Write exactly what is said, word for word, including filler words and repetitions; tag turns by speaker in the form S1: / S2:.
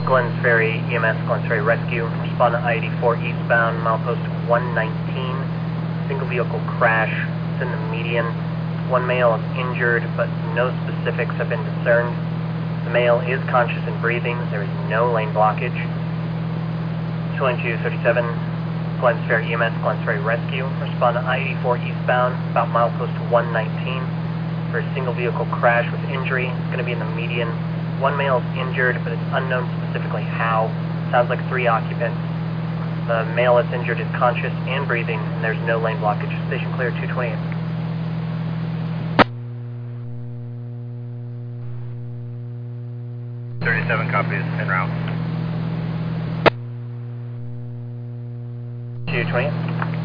S1: Glens Ferry, E M S, Glens Ferry Rescue. Respond to I eighty-four eastbound, milepost one nineteen. Single vehicle crash. It's in the median. One male is injured, but no specifics have been discerned. The male is conscious and breathing. There is no lane blockage. twenty-two thirty-seven, Glens Ferry E M S, Glens Ferry Rescue. Respond to I eighty-four eastbound, about milepost one nineteen. For a single vehicle crash with injury. It's going to be in the median. One male is injured, but it's unknown specifically how. Sounds like three occupants. The male that's injured is conscious and breathing, and there's no lane blockage. Station clear, two twenty-eight.
S2: thirty-seven copies, en route.
S1: two twenty-eight.